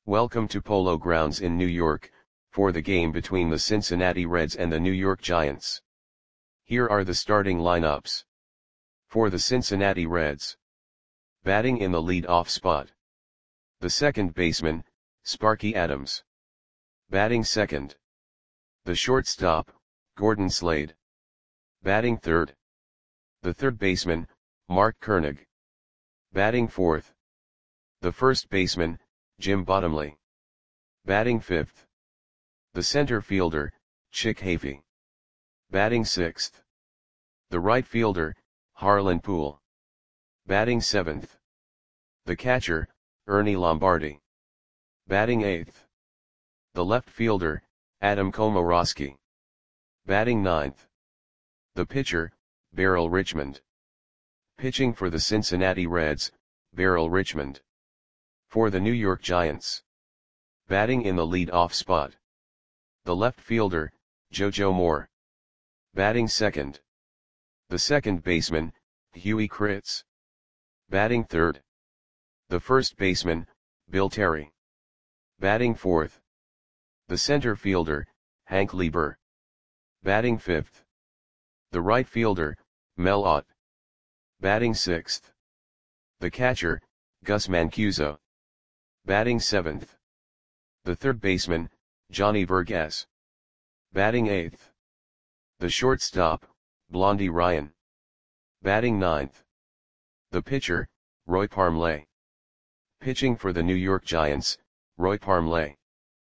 Welcome to Polo Grounds in New York, for the game between the Cincinnati Reds and the New York Giants. Here are the starting lineups. For the Cincinnati Reds. Batting in the lead-off spot. The second baseman, Sparky Adams. Batting second. The shortstop, Gordon Slade. Batting third. The third baseman, Mark Koenig. Batting fourth. The first baseman, Jim Bottomley. Batting fifth. The center fielder, Chick Hafey. Batting sixth. The right fielder, Harlan Poole. Batting seventh. The catcher, Ernie Lombardi. Batting eighth. The left fielder, Adam Komoroski. Batting ninth. The pitcher, Beryl Richmond. Pitching for the Cincinnati Reds, Beryl Richmond. For the New York Giants. Batting in the lead-off spot. The left fielder, JoJo Moore. Batting second. The second baseman, Huey Kritz. Batting third. The first baseman, Bill Terry. Batting fourth. The center fielder, Hank Lieber. Batting fifth. The right fielder, Mel Ott. Batting sixth. The catcher, Gus Mancuso. Batting seventh. The third baseman, Johnny Burgess. Batting eighth. The shortstop, Blondie Ryan. Batting ninth. The pitcher, Roy Parmley. Pitching for the New York Giants, Roy Parmley.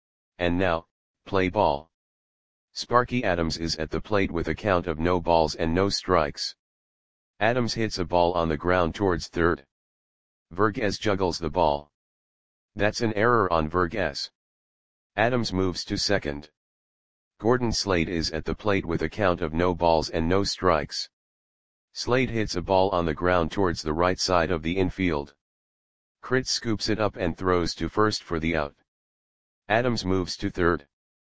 And now, play ball. Sparky Adams is at the plate with a count of no balls and no strikes. Adams hits a ball on the ground towards third. Vergez juggles the ball. That's an error on Vergez. Adams moves to second. Gordon Slade is at the plate with a count of no balls and no strikes. Slade hits a ball on the ground towards the right side of the infield. Kritz scoops it up and throws to first for the out. Adams moves to third.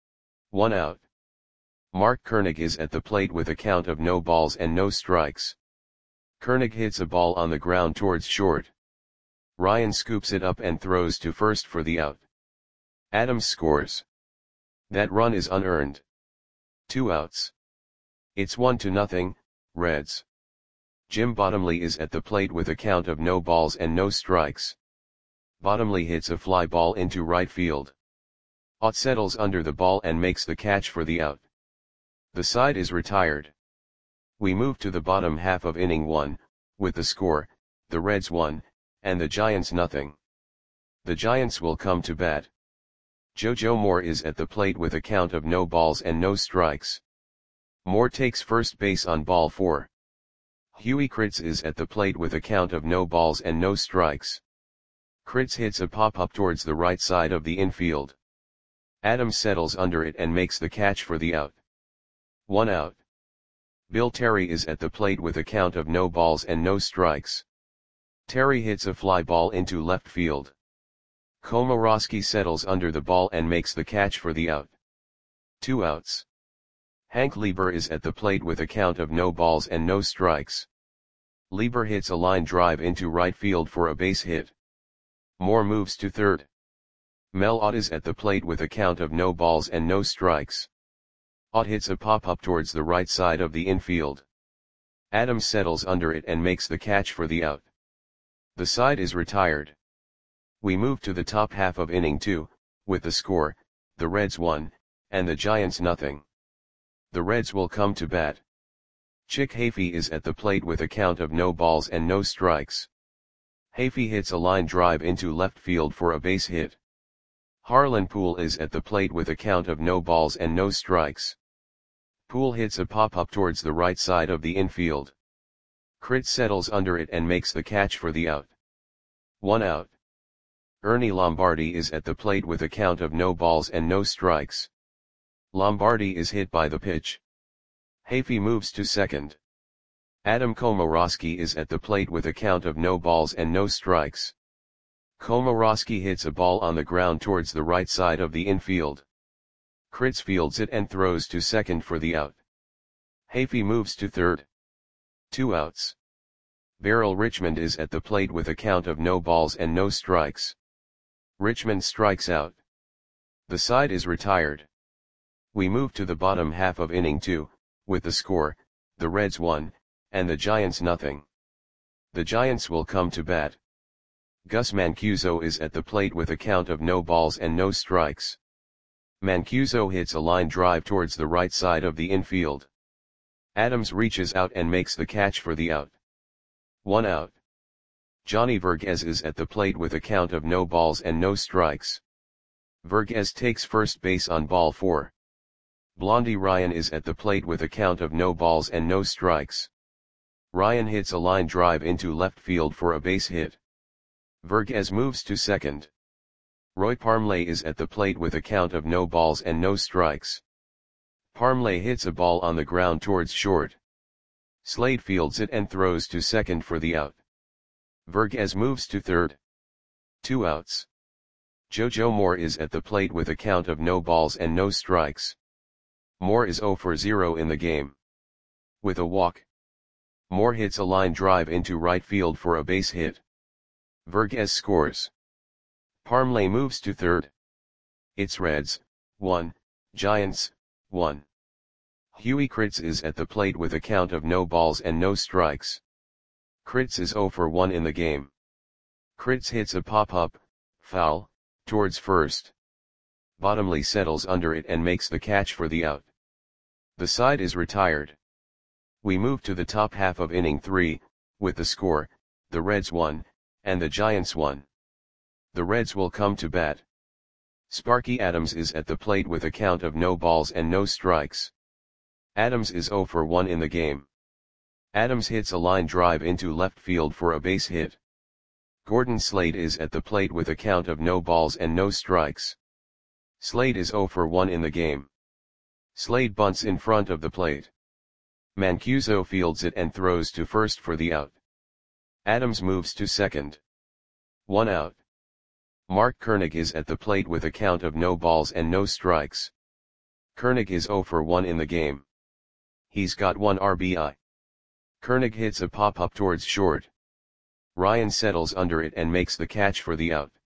1 out. Mark Koenig is at the plate with a count of no balls and no strikes. Koenig hits a ball on the ground towards short. Ryan scoops it up and throws to first for the out. Adams scores. That run is unearned. 2 outs. It's 1-0, Reds. Jim Bottomley is at the plate with a count of no balls and no strikes. Bottomley hits a fly ball into right field. Ott settles under the ball and makes the catch for the out. The side is retired. We move to the bottom half of inning 1, with the score, the Reds 1, and the Giants 0. The Giants will come to bat. JoJo Moore is at the plate with a count of no balls and no strikes. Moore takes first base on ball 4. Huey Kritz is at the plate with a count of no balls and no strikes. Kritz hits a pop-up towards the right side of the infield. Adams settles under it and makes the catch for the out. 1 out. Bill Terry is at the plate with a count of no balls and no strikes. Terry hits a fly ball into left field. Komoroski settles under the ball and makes the catch for the out. 2 outs. Hank Lieber is at the plate with a count of no balls and no strikes. Lieber hits a line drive into right field for a base hit. Moore moves to third. Mel Ott is at the plate with a count of no balls and no strikes. Ott hits a pop-up towards the right side of the infield. Adams settles under it and makes the catch for the out. The side is retired. We move to the top half of inning 2, with the score, the Reds 1, and the Giants 0. The Reds will come to bat. Chick Hafey is at the plate with a count of no balls and no strikes. Hafey hits a line drive into left field for a base hit. Harlan Poole is at the plate with a count of no balls and no strikes. Poole hits a pop-up towards the right side of the infield. Kritz settles under it and makes the catch for the out. 1 out. Ernie Lombardi is at the plate with a count of no balls and no strikes. Lombardi is hit by the pitch. Hafey moves to second. Adam Komoroski is at the plate with a count of no balls and no strikes. Komoroski hits a ball on the ground towards the right side of the infield. Kritz fields it and throws to second for the out. Hafey moves to third. 2 outs. Beryl Richmond is at the plate with a count of no balls and no strikes. Richmond strikes out. The side is retired. We move to the bottom half of inning 2, with the score, the Reds 1, and the Giants nothing. The Giants will come to bat. Gus Mancuso is at the plate with a count of no balls and no strikes. Mancuso hits a line drive towards the right side of the infield. Adams reaches out and makes the catch for the out. 1 out. Johnny Verghese is at the plate with a count of no balls and no strikes. Verghese takes first base on ball 4. Blondie Ryan is at the plate with a count of no balls and no strikes. Ryan hits a line drive into left field for a base hit. Verghese moves to second. Roy Parmley is at the plate with a count of no balls and no strikes. Parmley hits a ball on the ground towards short. Slade fields it and throws to second for the out. Verghese moves to third. 2 outs. JoJo Moore is at the plate with a count of no balls and no strikes. Moore is 0 for 0 in the game. With a walk, Moore hits a line drive into right field for a base hit. Verghese scores. Parmley moves to third. It's Reds 1, Giants 1. Huey Kritz is at the plate with a count of no balls and no strikes. Kritz is 0 for 1 in the game. Kritz hits a pop-up, foul, towards first. Bottomley settles under it and makes the catch for the out. The side is retired. We move to the top half of inning 3, with the score, the Reds 1, and the Giants 1. The Reds will come to bat. Sparky Adams is at the plate with a count of no balls and no strikes. Adams is 0 for 1 in the game. Adams hits a line drive into left field for a base hit. Gordon Slade is at the plate with a count of no balls and no strikes. Slade is 0 for 1 in the game. Slade bunts in front of the plate. Mancuso fields it and throws to first for the out. Adams moves to second. 1 out. Mark Koenig is at the plate with a count of no balls and no strikes. Koenig is 0 for 1 in the game. He's got 1 RBI. Koenig hits a pop-up towards short. Ryan settles under it and makes the catch for the out.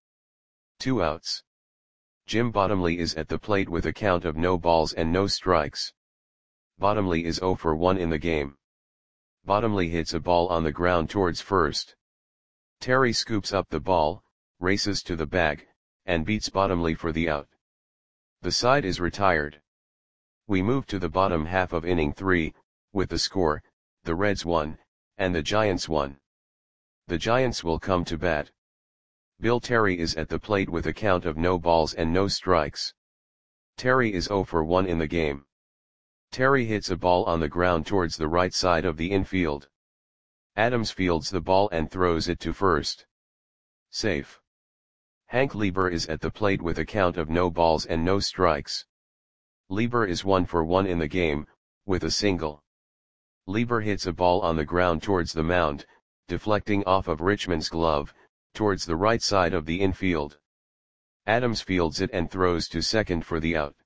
2 outs. Jim Bottomley is at the plate with a count of no balls and no strikes. Bottomley is 0 for 1 in the game. Bottomley hits a ball on the ground towards first. Terry scoops up the ball, races to the bag, and beats Bottomley for the out. The side is retired. We move to the bottom half of inning 3, with the score, the Reds 1, and the Giants 1. The Giants will come to bat. Bill Terry is at the plate with a count of no balls and no strikes. Terry is 0 for 1 in the game. Terry hits a ball on the ground towards the right side of the infield. Adams fields the ball and throws it to first. Safe. Hank Lieber is at the plate with a count of no balls and no strikes. Lieber is 1 for 1 in the game, with a single. Lieber hits a ball on the ground towards the mound, deflecting off of Richmond's glove, towards the right side of the infield. Adams fields it and throws to second for the out.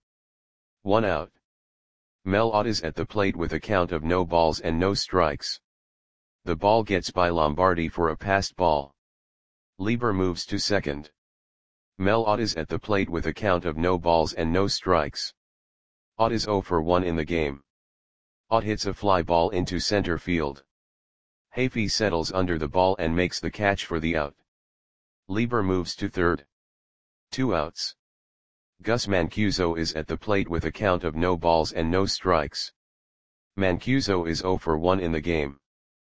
1 out. Mel Ott is at the plate with a count of no balls and no strikes. The ball gets by Lombardi for a passed ball. Lieber moves to second. Mel Ott is at the plate with a count of no balls and no strikes. Ott is 0 for 1 in the game. Ott hits a fly ball into center field. Hafey settles under the ball and makes the catch for the out. Lieber moves to third. 2 outs. Gus Mancuso is at the plate with a count of no balls and no strikes. Mancuso is 0 for 1 in the game.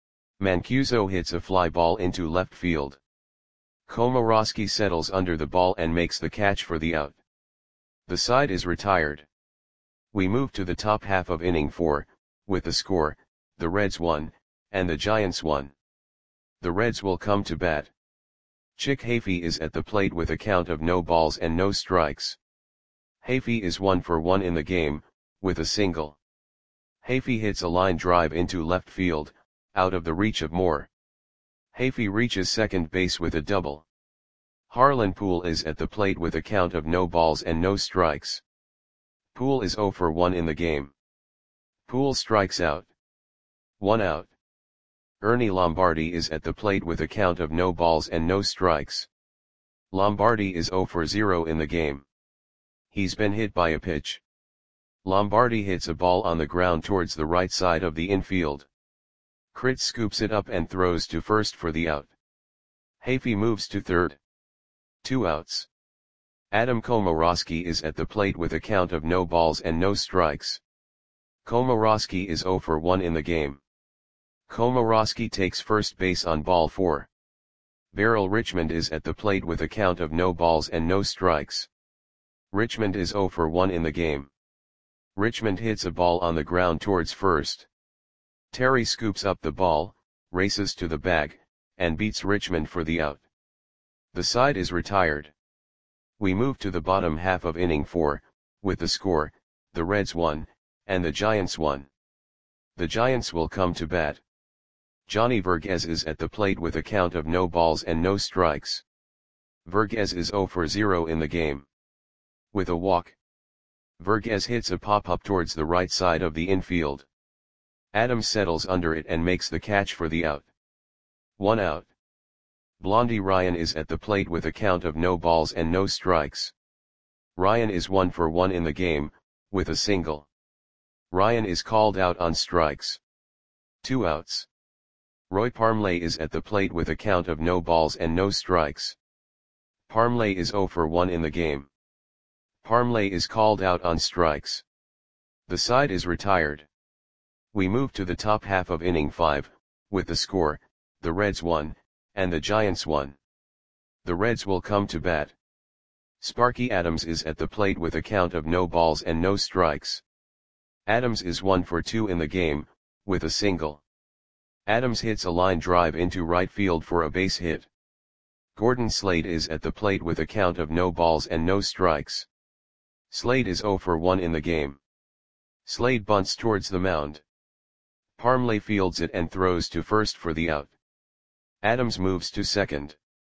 Mancuso hits a fly ball into left field. Komorowski settles under the ball and makes the catch for the out. The side is retired. We move to the top half of inning 4, with the score, the Reds 1, and the Giants 1. The Reds will come to bat. Chick Hafey is at the plate with a count of no balls and no strikes. Hafey is 1 for 1 in the game, with a single. Hafey hits a line drive into left field, out of the reach of Moore. Hafey reaches second base with a double. Harlan Poole is at the plate with a count of no balls and no strikes. Poole is 0 for 1 in the game. Poole strikes out. 1 out. Ernie Lombardi is at the plate with a count of no balls and no strikes. Lombardi is 0 for 0 in the game. He's been hit by a pitch. Lombardi hits a ball on the ground towards the right side of the infield. Kritz scoops it up and throws to first for the out. Hafey moves to third. 2 outs. Adam Komorowski is at the plate with a count of no balls and no strikes. Komorowski is 0 for 1 in the game. Komorowski takes first base on ball 4. Beryl Richmond is at the plate with a count of no balls and no strikes. Richmond is 0 for 1 in the game. Richmond hits a ball on the ground towards first. Terry scoops up the ball, races to the bag, and beats Richmond for the out. The side is retired. We move to the bottom half of inning 4, with the score, the Reds won, and the Giants won. The Giants will come to bat. Johnny Verghese is at the plate with a count of no balls and no strikes. Verghese is 0 for 0 in the game. With a walk, Verghese hits a pop-up towards the right side of the infield. Adams settles under it and makes the catch for the out. 1 out. Blondie Ryan is at the plate with a count of no balls and no strikes. Ryan is 1 for 1 in the game, with a single. Ryan is called out on strikes. 2 outs. Roy Parmley is at the plate with a count of no balls and no strikes. Parmley is 0 for 1 in the game. Parmley is called out on strikes. The side is retired. We move to the top half of inning 5, with the score, the Reds won, and the Giants won. The Reds will come to bat. Sparky Adams is at the plate with a count of no balls and no strikes. Adams is 1 for 2 in the game, with a single. Adams hits a line drive into right field for a base hit. Gordon Slade is at the plate with a count of no balls and no strikes. Slade is 0 for 1 in the game. Slade bunts towards the mound. Parmley fields it and throws to first for the out. Adams moves to second.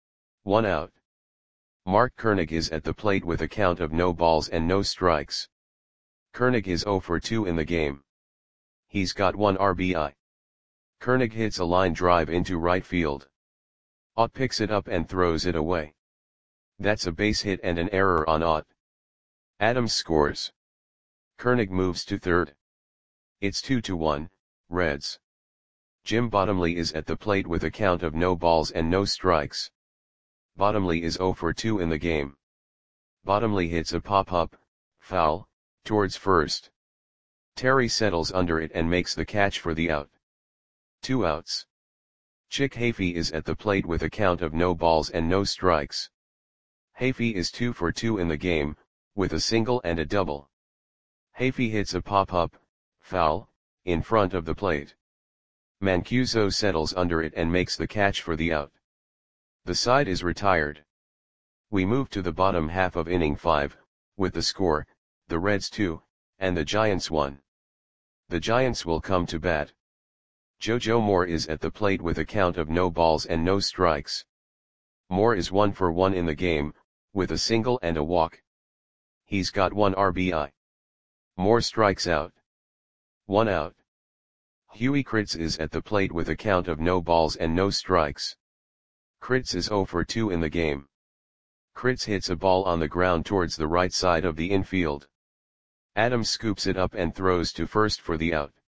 1 out. Mark Koenig is at the plate with a count of no balls and no strikes. Koenig is 0 for 2 in the game. He's got 1 RBI. Koenig hits a line drive into right field. Ott picks it up and throws it away. That's a base hit and an error on Ott. Adams scores. Koenig moves to third. It's 2-1, Reds. Jim Bottomley is at the plate with a count of no balls and no strikes. Bottomley is 0 for 2 in the game. Bottomley hits a pop-up, foul, towards first. Terry settles under it and makes the catch for the out. 2 outs. Chick Hafey is at the plate with a count of no balls and no strikes. Hafey is 2 for 2 in the game, with a single and a double. Hafey hits a pop-up, foul, in front of the plate. Mancuso settles under it and makes the catch for the out. The side is retired. We move to the bottom half of inning 5, with the score, the Reds 2, and the Giants 1. The Giants will come to bat. JoJo Moore is at the plate with a count of no balls and no strikes. Moore is 1 for 1 in the game, with a single and a walk. He's got 1 RBI. Moore strikes out. 1 out. Huey Kritz is at the plate with a count of no balls and no strikes. Kritz is 0 for 2 in the game. Kritz hits a ball on the ground towards the right side of the infield. Adams scoops it up and throws to first for the out.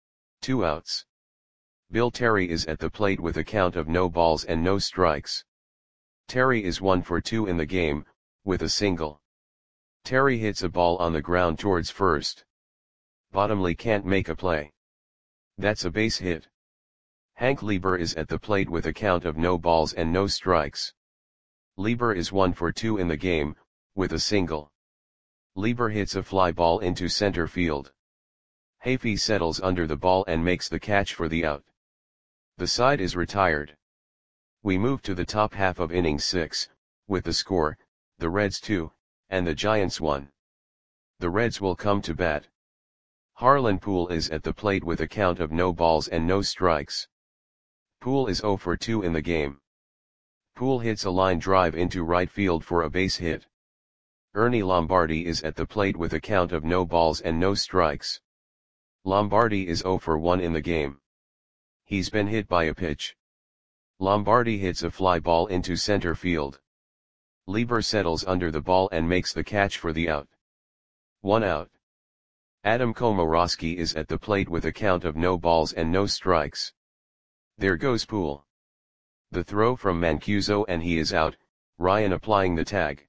2 outs. Bill Terry is at the plate with a count of no balls and no strikes. Terry is 1 for 2 in the game, with a single. Terry hits a ball on the ground towards first. Bottomley can't make a play. That's a base hit. Hank Lieber is at the plate with a count of no balls and no strikes. Lieber is 1 for 2 in the game, with a single. Lieber hits a fly ball into center field. Hafey settles under the ball and makes the catch for the out. The side is retired. We move to the top half of inning 6, with the score, the Reds 2, and the Giants 1. The Reds will come to bat. Harlan Poole is at the plate with a count of no balls and no strikes. Poole is 0 for 2 in the game. Poole hits a line drive into right field for a base hit. Ernie Lombardi is at the plate with a count of no balls and no strikes. Lombardi is 0 for 1 in the game. He's been hit by a pitch. Lombardi hits a fly ball into center field. Lieber settles under the ball and makes the catch for the out. 1 out. Adam Komorowski is at the plate with a count of no balls and no strikes. There goes Poole. The throw from Mancuso and he is out, Ryan applying the tag.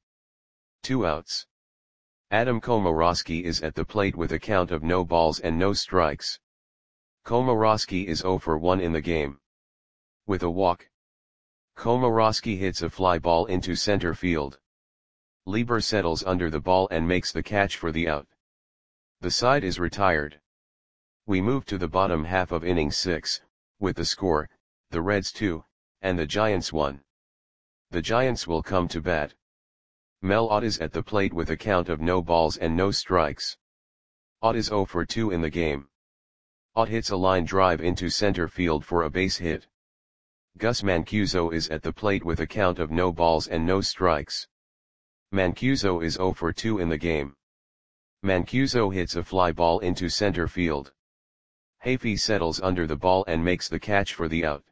2 outs. Adam Komorowski is at the plate with a count of no balls and no strikes. Komorowski is 0 for 1 in the game. With a walk. Komorowski hits a fly ball into center field. Lieber settles under the ball and makes the catch for the out. The side is retired. We move to the bottom half of inning 6, with the score, the Reds 2, and the Giants 1. The Giants will come to bat. Mel Ott is at the plate with a count of no balls and no strikes. Ott is 0 for 2 in the game. Ott hits a line drive into center field for a base hit. Gus Mancuso is at the plate with a count of no balls and no strikes. Mancuso is 0 for 2 in the game. Mancuso hits a fly ball into center field. Hafey settles under the ball and makes the catch for the out.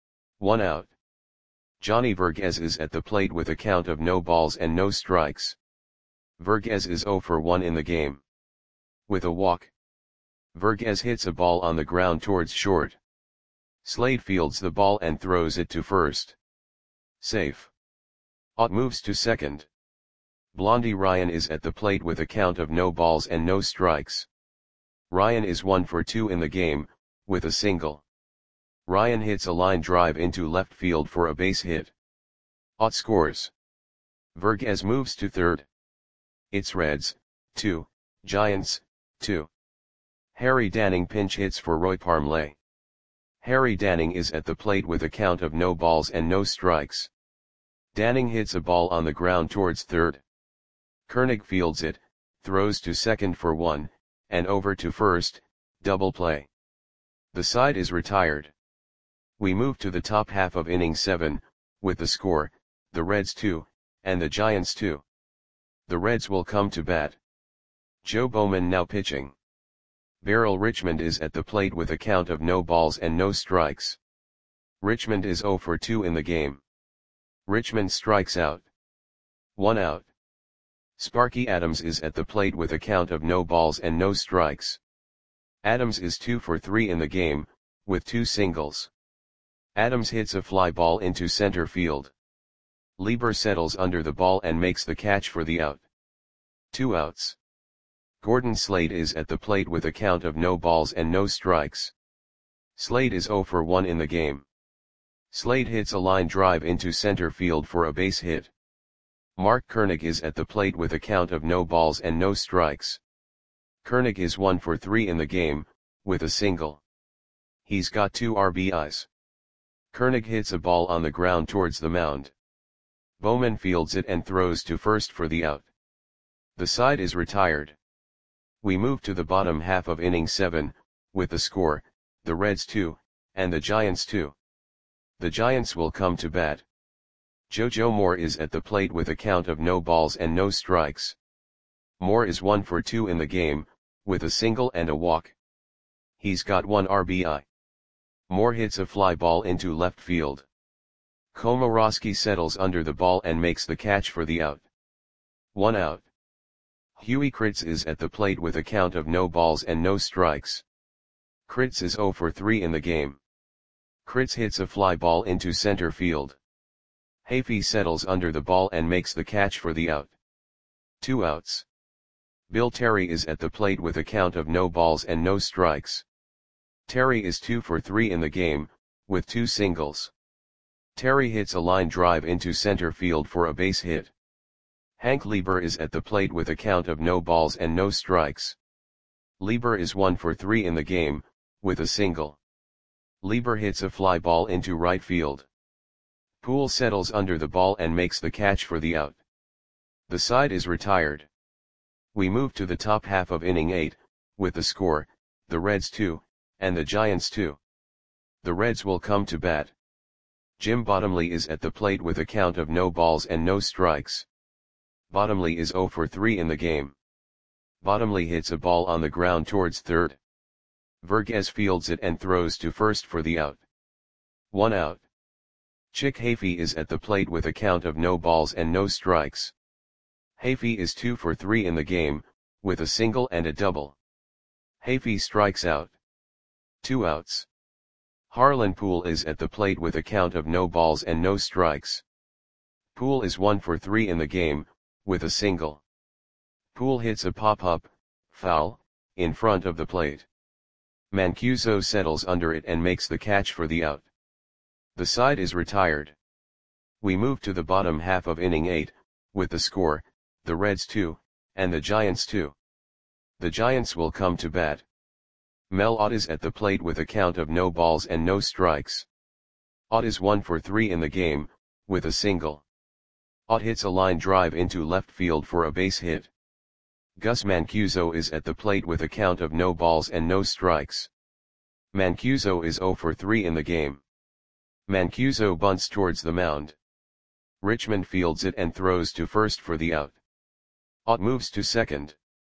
1 out. Johnny Vergez is at the plate with a count of no balls and no strikes. Vergez is 0 for 1 in the game. With a walk. Vergez hits a ball on the ground towards short. Slade fields the ball and throws it to first. Safe. Ott moves to second. Blondie Ryan is at the plate with a count of no balls and no strikes. Ryan is 1 for 2 in the game, with a single. Ryan hits a line drive into left field for a base hit. Ott scores. Vergez moves to third. It's Reds, 2, Giants, 2. Harry Danning pinch hits for Roy Parmley. Harry Danning is at the plate with a count of no balls and no strikes. Danning hits a ball on the ground towards third. Koenig fields it, throws to second for 1, and over to first, double play. The side is retired. We move to the top half of inning 7, with the score, the Reds 2, and the Giants 2. The Reds will come to bat. Joe Bowman now pitching. Beryl Richmond is at the plate with a count of no balls and no strikes. Richmond is 0 for 2 in the game. Richmond strikes out. 1 out. Sparky Adams is at the plate with a count of no balls and no strikes. Adams is 2 for 3 in the game, with 2 singles. Adams hits a fly ball into center field. Lieber settles under the ball and makes the catch for the out. 2 outs. Gordon Slade is at the plate with a count of no balls and no strikes. Slade is 0 for 1 in the game. Slade hits a line drive into center field for a base hit. Mark Koenig is at the plate with a count of no balls and no strikes. Koenig is 1 for 3 in the game, with a single. He's got 2 RBIs. Koenig hits a ball on the ground towards the mound. Bowman fields it and throws to first for the out. The side is retired. We move to the bottom half of inning 7, with the score, the Reds 2, and the Giants 2. The Giants will come to bat. JoJo Moore is at the plate with a count of no balls and no strikes. Moore is 1 for 2 in the game, with a single and a walk. He's got 1 RBI. Moore hits a fly ball into left field. Komorowski settles under the ball and makes the catch for the out. 1 out. Huey Kritz is at the plate with a count of no balls and no strikes. Kritz is 0 for 3 in the game. Kritz hits a fly ball into center field. Hafey settles under the ball and makes the catch for the out. 2 outs. Bill Terry is at the plate with a count of no balls and no strikes. Terry is 2 for 3 in the game, with 2 singles. Terry hits a line drive into center field for a base hit. Hank Lieber is at the plate with a count of no balls and no strikes. Lieber is 1 for 3 in the game, with a single. Lieber hits a fly ball into right field. Poole settles under the ball and makes the catch for the out. The side is retired. We move to the top half of inning 8, with the score, the Reds 2, and the Giants 2. The Reds will come to bat. Jim Bottomley is at the plate with a count of no balls and no strikes. Bottomley is 0 for 3 in the game. Bottomley hits a ball on the ground towards third. Vergez fields it and throws to first for the out. 1 out. Chick Hafey is at the plate with a count of no balls and no strikes. Hafey is 2 for 3 in the game, with a single and a double. Hafey strikes out. 2 outs. Harlan Poole is at the plate with a count of no balls and no strikes. Poole is 1 for 3 in the game, with a single. Poole hits a pop-up, foul, in front of the plate. Mancuso settles under it and makes the catch for the out. The side is retired. We move to the bottom half of inning 8, with the score, the Reds 2, and the Giants 2. The Giants will come to bat. Mel Ott is at the plate with a count of no balls and no strikes. Ott is 1 for 3 in the game, with a single. Ott hits a line drive into left field for a base hit. Gus Mancuso is at the plate with a count of no balls and no strikes. Mancuso is 0 for 3 in the game. Mancuso bunts towards the mound. Richmond fields it and throws to first for the out. Ott moves to second.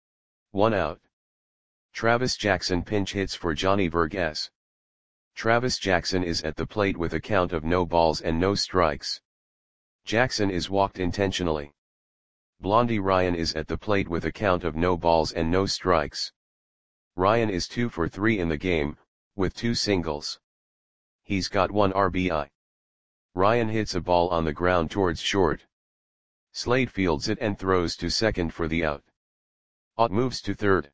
1 out. Travis Jackson pinch hits for Johnny Vergas. Travis Jackson is at the plate with a count of no balls and no strikes. Jackson is walked intentionally. Blondie Ryan is at the plate with a count of no balls and no strikes. Ryan is 2 for 3 in the game, with 2 singles. He's got 1 RBI. Ryan hits a ball on the ground towards short. Slade fields it and throws to second for the out. Ott moves to third.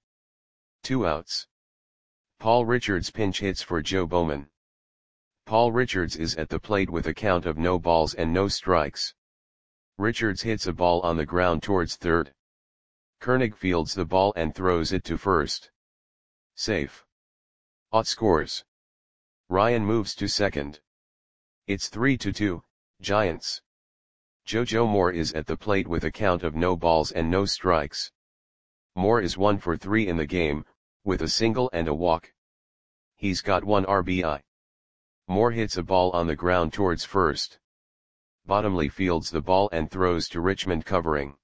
2 outs. Paul Richards pinch hits for Joe Bowman. Paul Richards is at the plate with a count of no balls and no strikes. Richards hits a ball on the ground towards third. Koenig fields the ball and throws it to first. Safe. Ott scores. Ryan moves to second. It's 3-2, Giants. JoJo Moore is at the plate with a count of no balls and no strikes. Moore is 1 for 3 in the game, with a single and a walk. He's got 1 RBI. Moore hits a ball on the ground towards first. Bottomley fields the ball and throws to Richmond covering.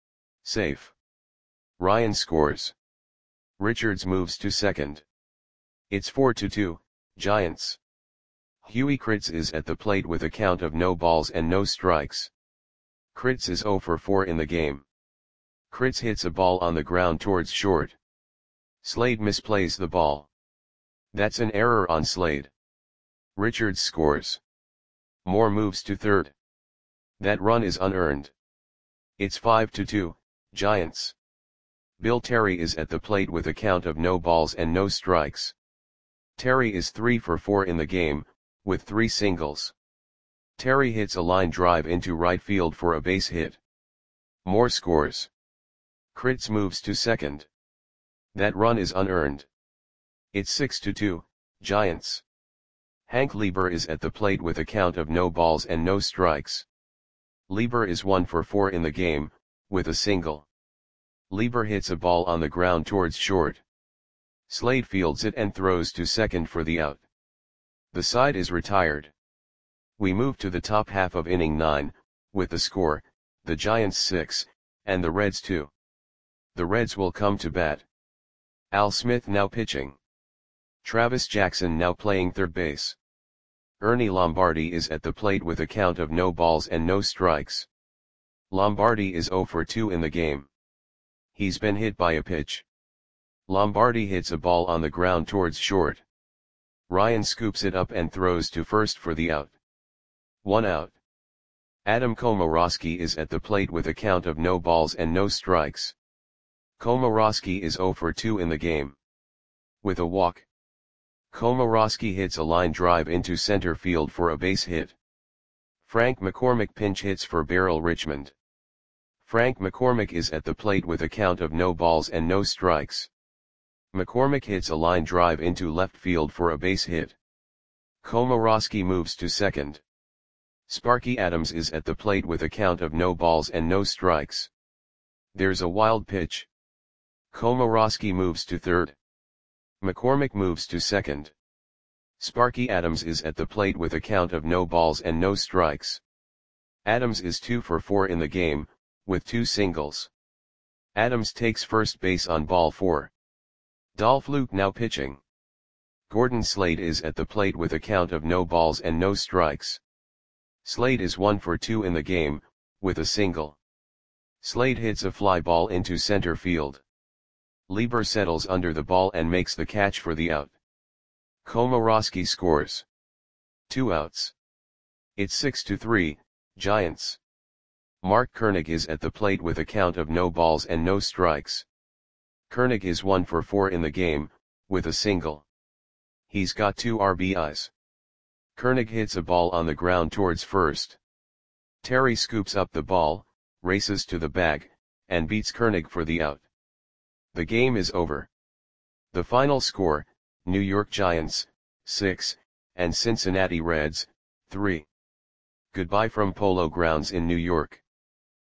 Safe. Ryan scores. Richards moves to second. It's 4-2, Giants. Huey Kritz is at the plate with a count of no balls and no strikes. Kritz is 0 for 4 in the game. Kritz hits a ball on the ground towards short. Slade misplays the ball. That's an error on Slade. Richards scores. Moore moves to third. That run is unearned. It's 5-2, Giants. Bill Terry is at the plate with a count of no balls and no strikes. Terry is 3 for 4 in the game, with 3 singles. Terry hits a line drive into right field for a base hit. Moore scores. Kritz moves to second. That run is unearned. It's 6-2, Giants. Hank Lieber is at the plate with a count of no balls and no strikes. Lieber is 1 for 4 in the game, with a single. Lieber hits a ball on the ground towards short. Slade fields it and throws to second for the out. The side is retired. We move to the top half of inning 9, with the score, the Giants 6, and the Reds 2. The Reds will come to bat. Al Smith now pitching. Travis Jackson now playing third base. Ernie Lombardi is at the plate with a count of no balls and no strikes. Lombardi is 0 for 2 in the game. He's been hit by a pitch. Lombardi hits a ball on the ground towards short. Ryan scoops it up and throws to first for the out. 1 out. Adam Komoroski is at the plate with a count of no balls and no strikes. Komoroski is 0 for 2 in the game. With a walk. Komoroski hits a line drive into center field for a base hit. Frank McCormick pinch hits for Beryl Richmond. Frank McCormick is at the plate with a count of no balls and no strikes. McCormick hits a line drive into left field for a base hit. Komoroski moves to second. Sparky Adams is at the plate with a count of no balls and no strikes. There's a wild pitch. Komoroski moves to third. McCormick moves to second. Sparky Adams is at the plate with a count of no balls and no strikes. Adams is 2 for 4 in the game, with 2 singles. Adams takes first base on ball 4. Dolph Luke now pitching. Gordon Slade is at the plate with a count of no balls and no strikes. Slade is 1 for 2 in the game, with a single. Slade hits a fly ball into center field. Lieber settles under the ball and makes the catch for the out. Komorowski scores. 2 outs. It's 6-3, Giants. Mark Koenig is at the plate with a count of no balls and no strikes. Koenig is 1 for 4 in the game, with a single. He's got 2 RBIs. Koenig hits a ball on the ground towards first. Terry scoops up the ball, races to the bag, and beats Koenig for the out. The game is over. The final score, New York Giants, 6, and Cincinnati Reds, 3. Goodbye from Polo Grounds in New York.